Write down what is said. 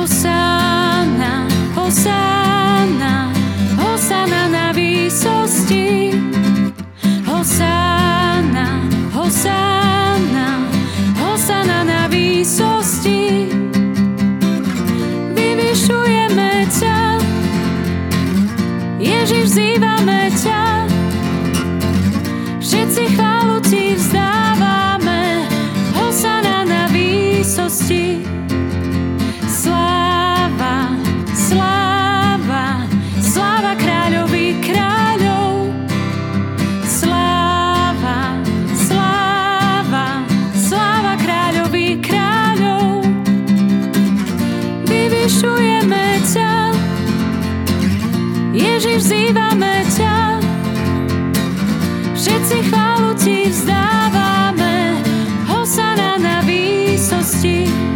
Hosanna, Hosanna, Hosanna na výsosti. Hosanna, Hosanna, Hosanna na výsosti. Vyvyšujeme ťa, Ježiš, vzývame ťa. Všetci chválu ti vzdávame. Hosanna na výsosti. Sláva, sláva, sláva kráľovi kráľov. Sláva, sláva, sláva kráľovi kráľov. Vyvyšujeme ťa, Ježiš, vzývame ťa. Všetci chválu ti vzdávame. Hosanna na výsosti.